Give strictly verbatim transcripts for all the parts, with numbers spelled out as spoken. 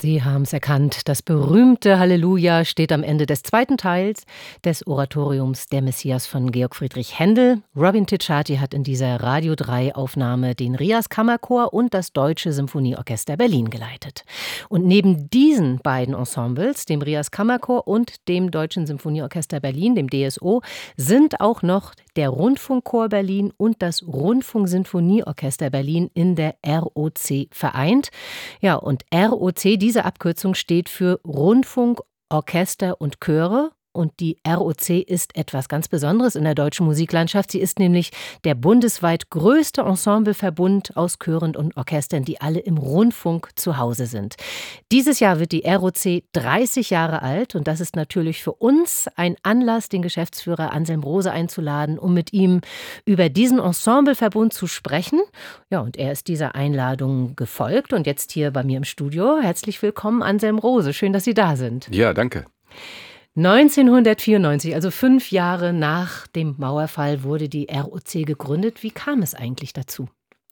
Sie haben es erkannt, das berühmte Halleluja steht am Ende des zweiten Teils des Oratoriums Der Messias von Georg Friedrich Händel. Robin Ticciati hat in dieser Radio drei Aufnahme den Rias Kammerchor und das Deutsche Symphonieorchester Berlin geleitet. Und neben diesen beiden Ensembles, dem Rias Kammerchor und dem Deutschen Symphonieorchester Berlin, dem D S O, sind auch noch der Rundfunkchor Berlin und das Rundfunksinfonieorchester Berlin in der R O C vereint. Ja, und R O C, diese Abkürzung steht für Rundfunk, Orchester und Chöre. Und die R O C ist etwas ganz Besonderes in der deutschen Musiklandschaft. Sie ist nämlich der bundesweit größte Ensembleverbund aus Chören und Orchestern, die alle im Rundfunk zu Hause sind. Dieses Jahr wird die R O C dreißig Jahre alt und das ist natürlich für uns ein Anlass, den Geschäftsführer Anselm Rose einzuladen, um mit ihm über diesen Ensembleverbund zu sprechen. Ja, und er ist dieser Einladung gefolgt und jetzt hier bei mir im Studio. Herzlich willkommen, Anselm Rose. Schön, dass Sie da sind. Ja, danke. neunzehnhundertvierundneunzig, also fünf Jahre nach dem Mauerfall, wurde die R O C gegründet. Wie kam es eigentlich dazu?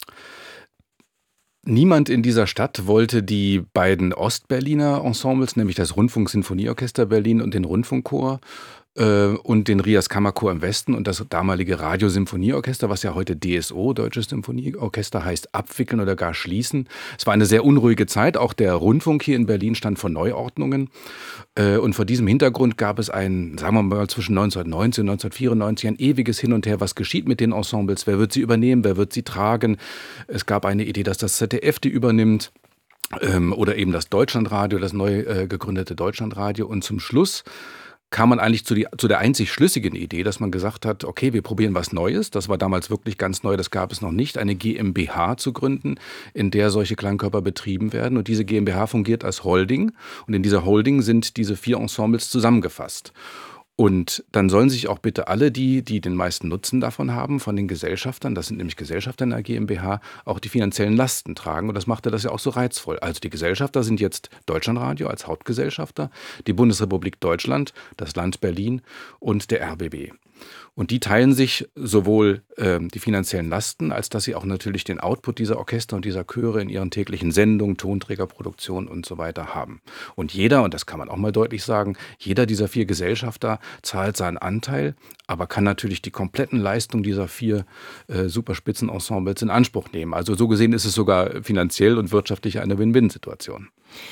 Niemand in dieser Stadt wollte die beiden Ostberliner Ensembles, nämlich das Rundfunksinfonieorchester Berlin und den Rundfunkchor äh, und den Rias Kammerchor im Westen und das damalige Radiosymphonieorchester, was ja heute D S O, Deutsches Symphonieorchester heißt, abwickeln oder gar schließen. Es war eine sehr unruhige Zeit. Auch der Rundfunk hier in Berlin stand vor Neuordnungen. Äh, und vor diesem Hintergrund gab es ein, sagen wir mal, zwischen neunzehnhundertneunzehn und neunzehnhundertvierundneunzig ein ewiges Hin und Her. Was geschieht mit den Ensembles? Wer wird sie übernehmen? Wer wird sie tragen? Es gab eine Idee, dass das Z D F die übernimmt. Ähm, oder eben das Deutschlandradio, das neu äh, gegründete Deutschlandradio. Und zum Schluss kam man eigentlich zu, die, zu der einzig schlüssigen Idee, dass man gesagt hat, okay, wir probieren was Neues. Das war damals wirklich ganz neu, das gab es noch nicht, eine G m b H zu gründen, in der solche Klangkörper betrieben werden. Und diese G m b H fungiert als Holding. Und in dieser Holding sind diese vier Ensembles zusammengefasst. Und dann sollen sich auch bitte alle die, die den meisten Nutzen davon haben, von den Gesellschaftern, das sind nämlich Gesellschafter in der G m b H, auch die finanziellen Lasten tragen. Und das machte das ja auch so reizvoll. Also die Gesellschafter sind jetzt Deutschlandradio als Hauptgesellschafter, die Bundesrepublik Deutschland, das Land Berlin und der R B B. Und die teilen sich sowohl äh, die finanziellen Lasten, als dass sie auch natürlich den Output dieser Orchester und dieser Chöre in ihren täglichen Sendungen, Tonträgerproduktionen und so weiter haben. Und jeder, und das kann man auch mal deutlich sagen, jeder dieser vier Gesellschafter zahlt seinen Anteil, aber kann natürlich die kompletten Leistungen dieser vier äh, Superspitzenensembles in Anspruch nehmen. Also so gesehen ist es sogar finanziell und wirtschaftlich eine Win-Win-Situation.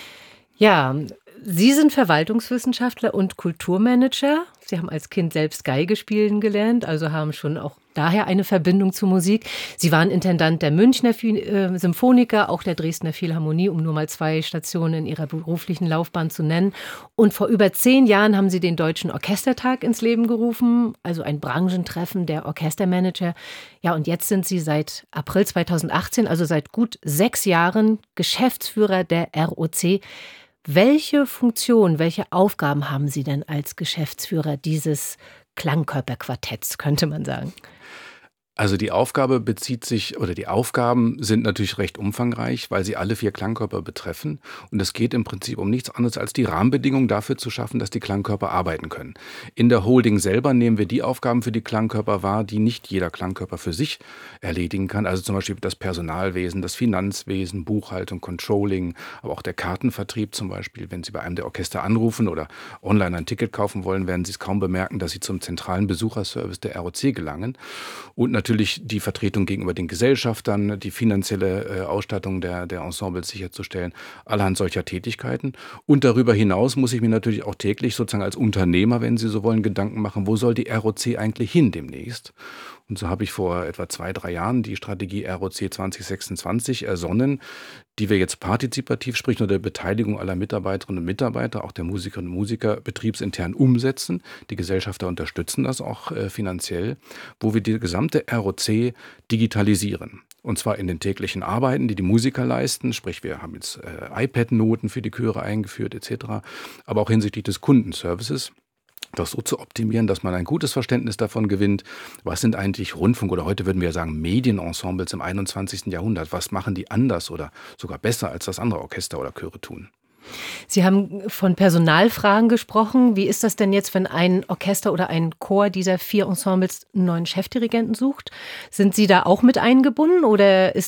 Ja, Sie sind Verwaltungswissenschaftler und Kulturmanager. Sie haben als Kind selbst Geige spielen gelernt, also haben schon auch daher eine Verbindung zur Musik. Sie waren Intendant der Münchner Symphoniker, auch der Dresdner Philharmonie, um nur mal zwei Stationen in Ihrer beruflichen Laufbahn zu nennen. Und vor über zehn Jahren haben Sie den Deutschen Orchestertag ins Leben gerufen, also ein Branchentreffen der Orchestermanager. Ja, und jetzt sind Sie seit April zweitausendachtzehn, also seit gut sechs Jahren, Geschäftsführer der R O C. Welche Funktion, welche Aufgaben haben Sie denn als Geschäftsführer dieses Klangkörperquartetts, könnte man sagen? Also die Aufgabe bezieht sich, oder die Aufgaben sind natürlich recht umfangreich, weil sie alle vier Klangkörper betreffen. Und es geht im Prinzip um nichts anderes, als die Rahmenbedingungen dafür zu schaffen, dass die Klangkörper arbeiten können. In der Holding selber nehmen wir die Aufgaben für die Klangkörper wahr, die nicht jeder Klangkörper für sich erledigen kann. Also zum Beispiel das Personalwesen, das Finanzwesen, Buchhaltung, Controlling, aber auch der Kartenvertrieb zum Beispiel. Wenn Sie bei einem der Orchester anrufen oder online ein Ticket kaufen wollen, werden Sie es kaum bemerken, dass Sie zum zentralen Besucherservice der R O C gelangen. Und natürlich Natürlich die Vertretung gegenüber den Gesellschaftern, die finanzielle äh, Ausstattung der, der Ensembles sicherzustellen, allerhand solcher Tätigkeiten. Und darüber hinaus muss ich mir natürlich auch täglich sozusagen als Unternehmer, wenn Sie so wollen, Gedanken machen, wo soll die R O C eigentlich hin demnächst? Und so habe ich vor etwa zwei, drei Jahren die Strategie R O C zwanzig sechsundzwanzig ersonnen, die wir jetzt partizipativ, sprich nur der Beteiligung aller Mitarbeiterinnen und Mitarbeiter, auch der Musikerinnen und Musiker, betriebsintern umsetzen. Die Gesellschafter unterstützen das auch äh, finanziell, wo wir die gesamte R O C digitalisieren. Und zwar in den täglichen Arbeiten, die die Musiker leisten, sprich wir haben jetzt äh, iPad-Noten für die Chöre eingeführt et cetera, aber auch hinsichtlich des Kundenservices. Das so zu optimieren, dass man ein gutes Verständnis davon gewinnt, was sind eigentlich Rundfunk- oder heute würden wir sagen Medienensembles im einundzwanzigsten Jahrhundert, was machen die anders oder sogar besser, als das andere Orchester oder Chöre tun. Sie haben von Personalfragen gesprochen. Wie ist das denn jetzt, wenn ein Orchester oder ein Chor dieser vier Ensembles einen neuen Chefdirigenten sucht? Sind Sie da auch mit eingebunden oder ist das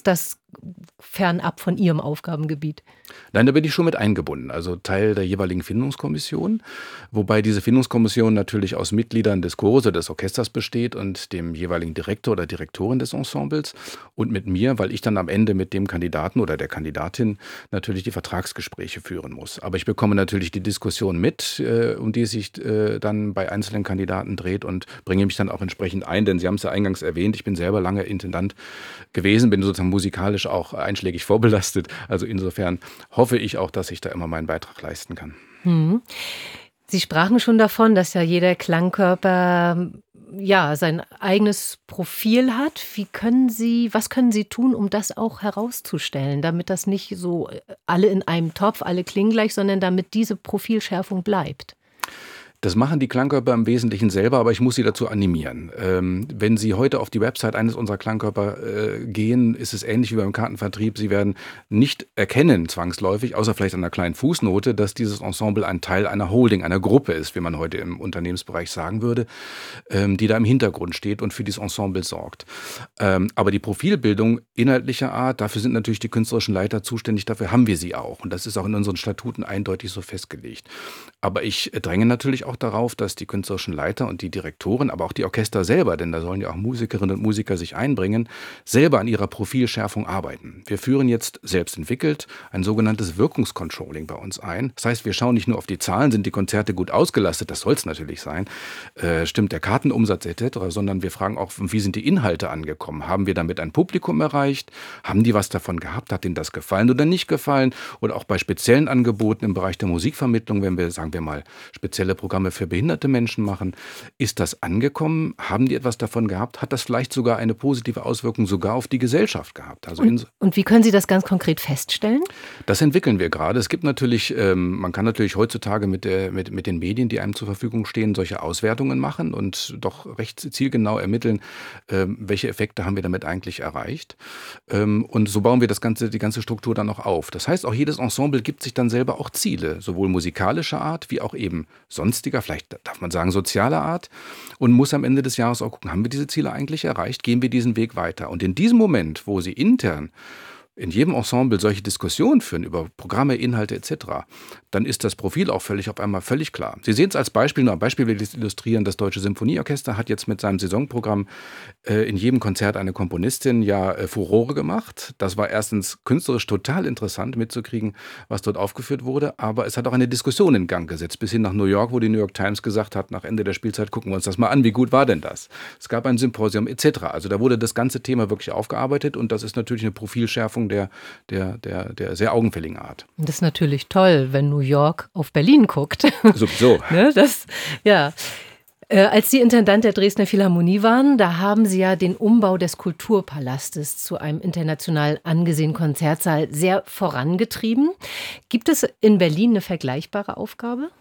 fernab von Ihrem Aufgabengebiet? Nein, da bin ich schon mit eingebunden, also Teil der jeweiligen Findungskommission, wobei diese Findungskommission natürlich aus Mitgliedern des Chores oder des Orchesters besteht und dem jeweiligen Direktor oder Direktorin des Ensembles und mit mir, weil ich dann am Ende mit dem Kandidaten oder der Kandidatin natürlich die Vertragsgespräche führen muss. Aber ich bekomme natürlich die Diskussion mit, äh, um die es sich äh, dann bei einzelnen Kandidaten dreht und bringe mich dann auch entsprechend ein, denn Sie haben es ja eingangs erwähnt, ich bin selber lange Intendant gewesen, bin sozusagen musikalisch auch einschlägig vorbelastet, also insofern hoffe ich auch, dass ich da immer meinen Beitrag leisten kann. Hm. Sie sprachen schon davon, dass ja jeder Klangkörper ja sein eigenes Profil hat. Wie können Sie, was können Sie tun, um das auch herauszustellen, damit das nicht so alle in einem Topf, alle klingen gleich, sondern damit diese Profilschärfung bleibt? Das machen die Klangkörper im Wesentlichen selber, aber ich muss sie dazu animieren. Ähm, wenn Sie heute auf die Website eines unserer Klangkörper äh, gehen, ist es ähnlich wie beim Kartenvertrieb. Sie werden nicht erkennen zwangsläufig, außer vielleicht an einer kleinen Fußnote, dass dieses Ensemble ein Teil einer Holding, einer Gruppe ist, wie man heute im Unternehmensbereich sagen würde, ähm, die da im Hintergrund steht und für dieses Ensemble sorgt. Ähm, aber die Profilbildung inhaltlicher Art, dafür sind natürlich die künstlerischen Leiter zuständig, dafür haben wir sie auch. Und das ist auch in unseren Statuten eindeutig so festgelegt. Aber ich dränge natürlich auch darauf, dass die künstlerischen Leiter und die Direktoren, aber auch die Orchester selber, denn da sollen ja auch Musikerinnen und Musiker sich einbringen, selber an ihrer Profilschärfung arbeiten. Wir führen jetzt selbst entwickelt ein sogenanntes Wirkungscontrolling bei uns ein. Das heißt, wir schauen nicht nur auf die Zahlen, sind die Konzerte gut ausgelastet, das soll es natürlich sein, äh, stimmt der Kartenumsatz et cetera, sondern wir fragen auch, wie sind die Inhalte angekommen? Haben wir damit ein Publikum erreicht? Haben die was davon gehabt? Hat ihnen das gefallen oder nicht gefallen? Oder auch bei speziellen Angeboten im Bereich der Musikvermittlung, wenn wir, sagen wir mal, spezielle Programme für behinderte Menschen machen. Ist das angekommen? Haben die etwas davon gehabt? Hat das vielleicht sogar eine positive Auswirkung sogar auf die Gesellschaft gehabt? Also und, und wie können Sie das ganz konkret feststellen? Das entwickeln wir gerade. Es gibt natürlich, ähm, man kann natürlich heutzutage mit, der, mit, mit den Medien, die einem zur Verfügung stehen, solche Auswertungen machen und doch recht zielgenau ermitteln, ähm, welche Effekte haben wir damit eigentlich erreicht. Ähm, und so bauen wir das ganze, die ganze Struktur dann auch auf. Das heißt, auch jedes Ensemble gibt sich dann selber auch Ziele, sowohl musikalischer Art wie auch eben sonstiger, vielleicht darf man sagen sozialer Art, und muss am Ende des Jahres auch gucken, haben wir diese Ziele eigentlich erreicht, gehen wir diesen Weg weiter. Und in diesem Moment, wo sie intern in jedem Ensemble solche Diskussionen führen über Programme, Inhalte et cetera, dann ist das Profil auch völlig auf einmal völlig klar. Sie sehen es als Beispiel, nur ein Beispiel will ich illustrieren, das Deutsche Symphonieorchester hat jetzt mit seinem Saisonprogramm äh, in jedem Konzert eine Komponistin ja äh, Furore gemacht. Das war erstens künstlerisch total interessant mitzukriegen, was dort aufgeführt wurde, aber es hat auch eine Diskussion in Gang gesetzt, bis hin nach New York, wo die New York Times gesagt hat, nach Ende der Spielzeit gucken wir uns das mal an, wie gut war denn das? Es gab ein Symposium et cetera. Also da wurde das ganze Thema wirklich aufgearbeitet und das ist natürlich eine Profilschärfung der, der, der, der sehr augenfälligen Art. Das ist natürlich toll, wenn New York auf Berlin guckt. Sowieso. ne, das, ja. Äh, als Sie Intendant der Dresdner Philharmonie waren, da haben Sie ja den Umbau des Kulturpalastes zu einem international angesehenen Konzertsaal sehr vorangetrieben. Gibt es in Berlin eine vergleichbare Aufgabe?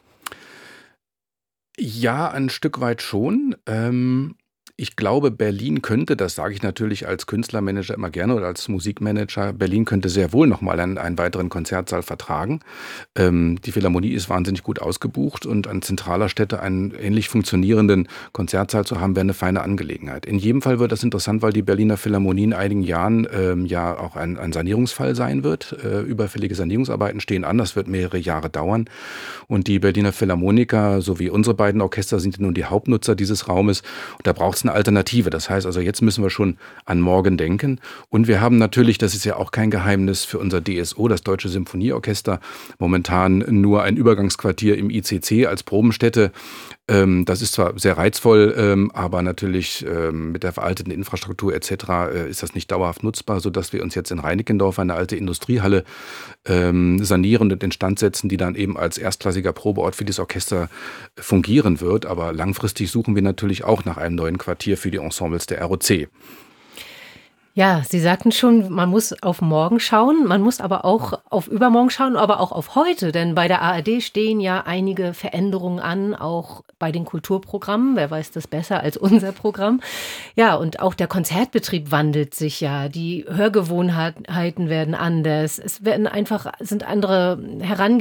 Ja, ein Stück weit schon. Ähm Ich glaube, Berlin könnte, das sage ich natürlich als Künstlermanager immer gerne oder als Musikmanager, Berlin könnte sehr wohl nochmal einen, einen weiteren Konzertsaal vertragen. Ähm, die Philharmonie ist wahnsinnig gut ausgebucht und an zentraler Stätte einen ähnlich funktionierenden Konzertsaal zu haben, wäre eine feine Angelegenheit. In jedem Fall wird das interessant, weil die Berliner Philharmonie in einigen Jahren ähm, ja auch ein, ein Sanierungsfall sein wird. Äh, überfällige Sanierungsarbeiten stehen an, das wird mehrere Jahre dauern. Und die Berliner Philharmoniker sowie unsere beiden Orchester sind nun die Hauptnutzer dieses Raumes. Und da braucht es eine Alternative. Das heißt also, jetzt müssen wir schon an morgen denken. Und wir haben natürlich, das ist ja auch kein Geheimnis, für unser D S O, das Deutsche Symphonieorchester, momentan nur ein Übergangsquartier im I C C als Probenstätte. Ähm, das ist zwar sehr reizvoll, ähm, aber natürlich ähm, mit der veralteten Infrastruktur et cetera äh, ist das nicht dauerhaft nutzbar, sodass wir uns jetzt in Reinickendorf eine alte Industriehalle ähm, sanieren und instand setzen, die dann eben als erstklassiger Probeort für das Orchester fungieren wird. Aber langfristig suchen wir natürlich auch nach einem neuen Quartier für die Ensembles der R O C. Ja, Sie sagten schon, man muss auf morgen schauen, man muss aber auch auf übermorgen schauen, aber auch auf heute, denn bei der A R D stehen ja einige Veränderungen an, auch bei den Kulturprogrammen, wer weiß das besser als unser Programm. Ja, und auch der Konzertbetrieb wandelt sich ja, die Hörgewohnheiten werden anders, es werden einfach, sind andere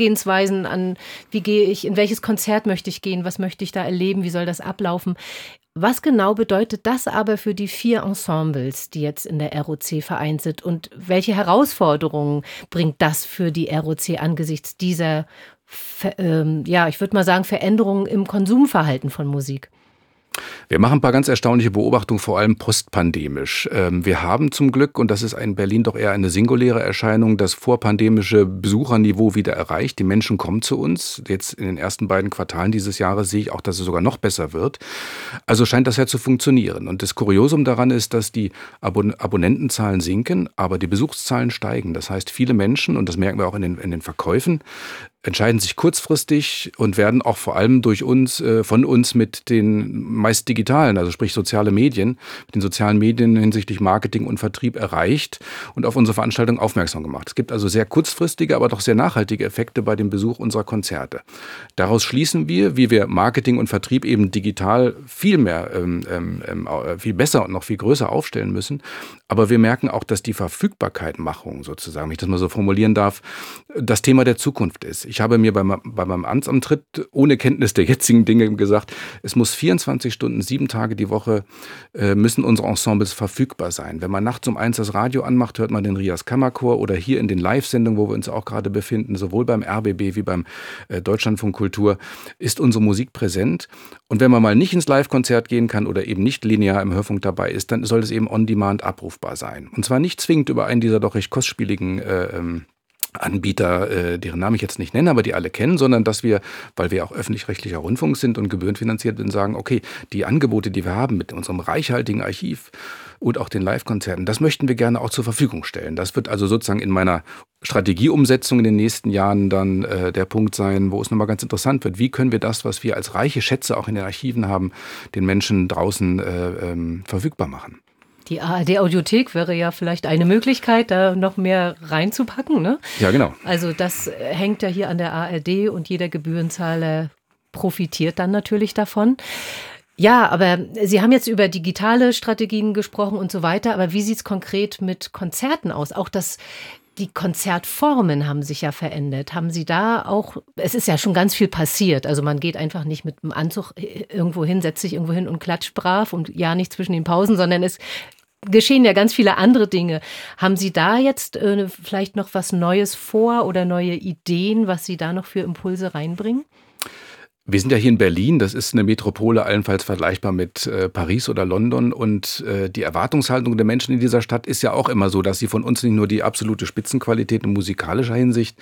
Herangehensweisen an, wie gehe ich, in welches Konzert möchte ich gehen, was möchte ich da erleben, wie soll das ablaufen. Was genau bedeutet das aber für die vier Ensembles, die jetzt in der R O C vereint sind? Und welche Herausforderungen bringt das für die R O C angesichts dieser, Ver- ähm, ja, ich würde mal sagen, Veränderungen im Konsumverhalten von Musik? Wir machen ein paar ganz erstaunliche Beobachtungen, vor allem postpandemisch. Ähm, Wir haben zum Glück, und das ist in Berlin doch eher eine singuläre Erscheinung, das vorpandemische Besucherniveau wieder erreicht. Die Menschen kommen zu uns. Jetzt in den ersten beiden Quartalen dieses Jahres sehe ich auch, dass es sogar noch besser wird. Also scheint das ja zu funktionieren. Und das Kuriosum daran ist, dass die Abon Abonnentenzahlen sinken, aber die Besuchszahlen steigen. Das heißt, viele Menschen, und das merken wir auch in den, in den Verkäufen, entscheiden sich kurzfristig und werden auch vor allem durch uns, äh, von uns mit den meist digitalen, also sprich soziale Medien, mit den sozialen Medien hinsichtlich Marketing und Vertrieb erreicht und auf unsere Veranstaltung aufmerksam gemacht. Es gibt also sehr kurzfristige, aber doch sehr nachhaltige Effekte bei dem Besuch unserer Konzerte. Daraus schließen wir, wie wir Marketing und Vertrieb eben digital viel mehr, ähm, ähm, viel besser und noch viel größer aufstellen müssen. Aber wir merken auch, dass die Verfügbarkeitmachung sozusagen, wenn ich das mal so formulieren darf, das Thema der Zukunft ist. Ich habe mir bei, bei meinem Amtsantritt ohne Kenntnis der jetzigen Dinge gesagt, es muss vierundzwanzig Stunden, sieben Tage die Woche äh, müssen unsere Ensembles verfügbar sein. Wenn man nachts um eins das Radio anmacht, hört man den Rias Kammerchor oder hier in den Live-Sendungen, wo wir uns auch gerade befinden, sowohl beim R B B wie beim äh, Deutschlandfunk Kultur, ist unsere Musik präsent. Und wenn man mal nicht ins Live-Konzert gehen kann oder eben nicht linear im Hörfunk dabei ist, dann soll es eben on-demand abrufbar sein. Und zwar nicht zwingend über einen dieser doch recht kostspieligen äh, ähm, Anbieter, äh, deren Namen ich jetzt nicht nenne, aber die alle kennen, sondern dass wir, weil wir auch öffentlich-rechtlicher Rundfunk sind und gebührenfinanziert sind, sagen, okay, die Angebote, die wir haben mit unserem reichhaltigen Archiv und auch den Live-Konzerten, das möchten wir gerne auch zur Verfügung stellen. Das wird also sozusagen in meiner Strategieumsetzung in den nächsten Jahren dann äh, der Punkt sein, wo es nochmal ganz interessant wird. Wie können wir das, was wir als reiche Schätze auch in den Archiven haben, den Menschen draußen äh, ähm, verfügbar machen? Die A R D-Audiothek wäre ja vielleicht eine Möglichkeit, da noch mehr reinzupacken, ne? Ja, genau. Also das hängt ja hier an der A R D und jeder Gebührenzahler profitiert dann natürlich davon. Ja, aber Sie haben jetzt über digitale Strategien gesprochen und so weiter, aber wie sieht es konkret mit Konzerten aus? Auch das Die Konzertformen haben sich ja verändert. Haben Sie da auch, es ist ja schon ganz viel passiert, also man geht einfach nicht mit einem Anzug irgendwo hin, setzt sich irgendwo hin und klatscht brav und ja nicht zwischen den Pausen, sondern es geschehen ja ganz viele andere Dinge. Haben Sie da jetzt äh, vielleicht noch was Neues vor oder neue Ideen, was Sie da noch für Impulse reinbringen? Wir sind ja hier in Berlin, das ist eine Metropole, allenfalls vergleichbar mit äh, Paris oder London. Und äh, die Erwartungshaltung der Menschen in dieser Stadt ist ja auch immer so, dass sie von uns nicht nur die absolute Spitzenqualität in musikalischer Hinsicht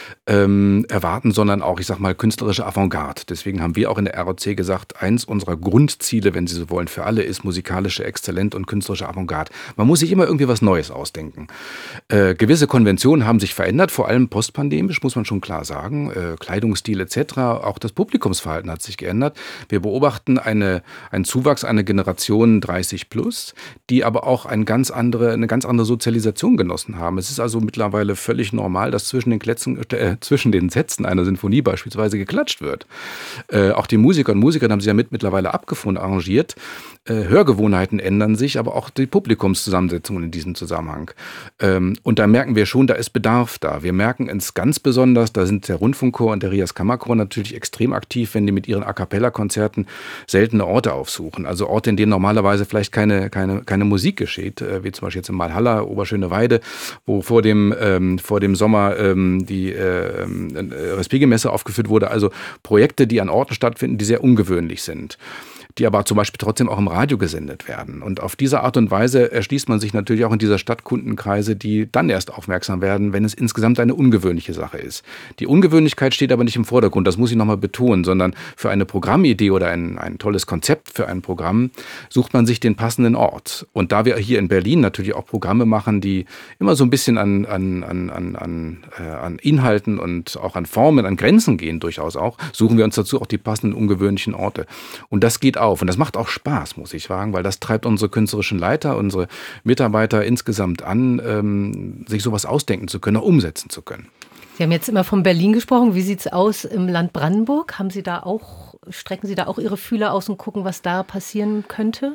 ähm, erwarten, sondern auch, ich sag mal, künstlerische Avantgarde. Deswegen haben wir auch in der R O C gesagt, eins unserer Grundziele, wenn Sie so wollen, für alle ist musikalische Exzellenz und künstlerische Avantgarde. Man muss sich immer irgendwie was Neues ausdenken. Äh, gewisse Konventionen haben sich verändert, vor allem postpandemisch, muss man schon klar sagen. Äh, Kleidungsstil et cetera, auch das Publikum Verhalten hat sich geändert. Wir beobachten eine, einen Zuwachs einer Generation dreißig plus, die aber auch eine ganz andere, eine ganz andere Sozialisation genossen haben. Es ist also mittlerweile völlig normal, dass zwischen den, Klätzen, äh, zwischen den Sätzen einer Sinfonie beispielsweise geklatscht wird. Äh, auch die Musiker und Musiker haben sich damit mittlerweile abgefunden, arrangiert. Äh, Hörgewohnheiten ändern sich, aber auch die Publikumszusammensetzung in diesem Zusammenhang. Ähm, und da merken wir schon, da ist Bedarf da. Wir merken es ganz besonders, da sind der Rundfunkchor und der Rias Kammerchor natürlich extrem aktiv, wenn die mit ihren A-Cappella-Konzerten seltene Orte aufsuchen. Also Orte, in denen normalerweise vielleicht keine, keine, keine Musik geschieht, äh, wie zum Beispiel jetzt in Malhalla, Oberschöneweide, wo vor dem, ähm, vor dem Sommer ähm, die äh, äh, Respighi-Messe aufgeführt wurde. Also Projekte, die an Orten stattfinden, die sehr ungewöhnlich sind, die aber zum Beispiel trotzdem auch im Radio gesendet werden. Und auf diese Art und Weise erschließt man sich natürlich auch in dieser Stadt Kundenkreise, die dann erst aufmerksam werden, wenn es insgesamt eine ungewöhnliche Sache ist. Die Ungewöhnlichkeit steht aber nicht im Vordergrund, das muss ich nochmal betonen, sondern für eine Programmidee oder ein, ein tolles Konzept für ein Programm sucht man sich den passenden Ort. Und da wir hier in Berlin natürlich auch Programme machen, die immer so ein bisschen an, an, an, an, an, äh, an Inhalten und auch an Formen, an Grenzen gehen durchaus auch, suchen wir uns dazu auch die passenden ungewöhnlichen Orte. Und das geht auch. Und das macht auch Spaß, muss ich sagen, weil das treibt unsere künstlerischen Leiter, unsere Mitarbeiter insgesamt an, ähm, sich sowas ausdenken zu können, auch umsetzen zu können. Sie haben jetzt immer von Berlin gesprochen. Wie sieht es aus im Land Brandenburg? Haben Sie da auch, strecken Sie da auch Ihre Fühler aus und gucken, was da passieren könnte?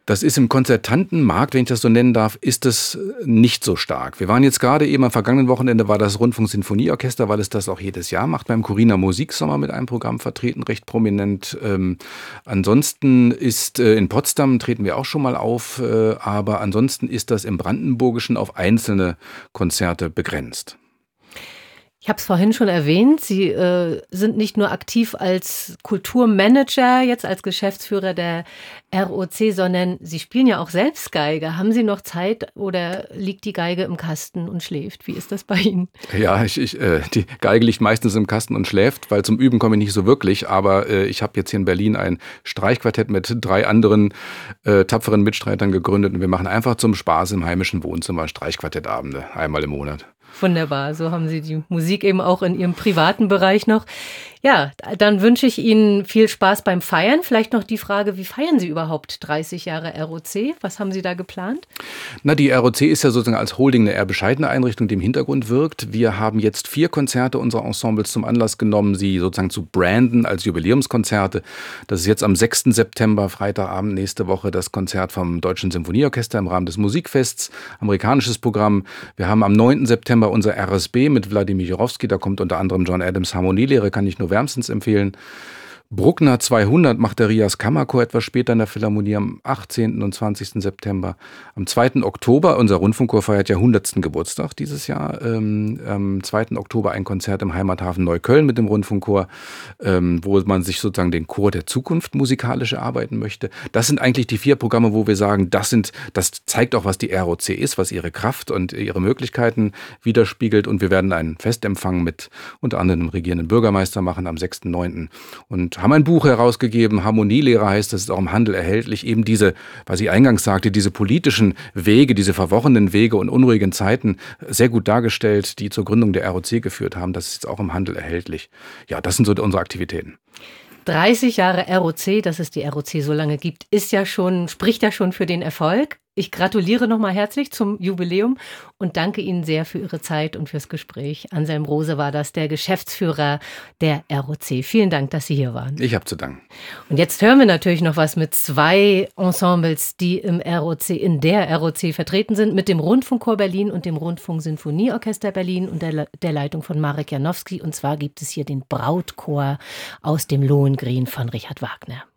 Das ist im konzertanten Markt, wenn ich das so nennen darf, ist es nicht so stark. Wir waren jetzt gerade eben am vergangenen Wochenende, war das Rundfunk-Sinfonieorchester, weil es das auch jedes Jahr macht, beim Corina Musiksommer mit einem Programm vertreten, recht prominent. Ähm, ansonsten ist äh, in Potsdam treten wir auch schon mal auf, äh, aber ansonsten ist das im Brandenburgischen auf einzelne Konzerte begrenzt. Ich habe es vorhin schon erwähnt, Sie äh, sind nicht nur aktiv als Kulturmanager, jetzt als Geschäftsführer der R O C, sondern Sie spielen ja auch selbst Geige. Haben Sie noch Zeit oder liegt die Geige im Kasten und schläft? Wie ist das bei Ihnen? Ja, ich, ich, äh, die Geige liegt meistens im Kasten und schläft, weil zum Üben komme ich nicht so wirklich. Aber äh, ich habe jetzt hier in Berlin ein Streichquartett mit drei anderen äh, tapferen Mitstreitern gegründet und wir machen einfach zum Spaß im heimischen Wohnzimmer Streichquartettabende, einmal im Monat. Wunderbar, so haben Sie die Musik eben auch in Ihrem privaten Bereich noch. Ja, dann wünsche ich Ihnen viel Spaß beim Feiern. Vielleicht noch die Frage, wie feiern Sie überhaupt dreißig Jahre R O C? Was haben Sie da geplant? Na, die R O C ist ja sozusagen als Holding eine eher bescheidene Einrichtung, die im Hintergrund wirkt. Wir haben jetzt vier Konzerte unserer Ensembles zum Anlass genommen, sie sozusagen zu branden als Jubiläumskonzerte. Das ist jetzt am sechsten September, Freitagabend nächste Woche, das Konzert vom Deutschen Sinfonieorchester im Rahmen des Musikfests, amerikanisches Programm. Wir haben am neunten September unser R S B mit Wladimir Jurowski, da kommt unter anderem John Adams Harmonielehre, kann ich nur wärmstens empfehlen. Bruckner zweihundert macht der Rias Kammerchor etwas später in der Philharmonie am achtzehnten und zwanzigsten September. Am zweiten Oktober, unser Rundfunkchor feiert ja hundertsten Geburtstag dieses Jahr. Ähm, am zweiten Oktober ein Konzert im Heimathafen Neukölln mit dem Rundfunkchor, ähm, wo man sich sozusagen den Chor der Zukunft musikalisch erarbeiten möchte. Das sind eigentlich die vier Programme, wo wir sagen, das sind, das zeigt auch, was die R O C ist, was ihre Kraft und ihre Möglichkeiten widerspiegelt. Und wir werden einen Festempfang mit unter anderem dem regierenden Bürgermeister machen am sechsten neunten und haben ein Buch herausgegeben, Harmonielehre heißt, das ist auch im Handel erhältlich, eben diese, was ich eingangs sagte, diese politischen Wege, diese verworrenen Wege und unruhigen Zeiten sehr gut dargestellt, die zur Gründung der R O C geführt haben. Das ist jetzt auch im Handel erhältlich. Ja, das sind so unsere Aktivitäten. dreißig Jahre R O C, dass es die R O C so lange gibt, ist ja schon, spricht ja schon für den Erfolg. Ich gratuliere nochmal herzlich zum Jubiläum und danke Ihnen sehr für Ihre Zeit und fürs Gespräch. Anselm Rose war das, der Geschäftsführer der R O C. Vielen Dank, dass Sie hier waren. Ich habe zu danken. Und jetzt hören wir natürlich noch was mit zwei Ensembles, die im R O C, in der R O C vertreten sind, mit dem Rundfunkchor Berlin und dem Rundfunk-Sinfonieorchester Berlin unter der, der Leitung von Marek Janowski. Und zwar gibt es hier den Brautchor aus dem Lohengrin von Richard Wagner.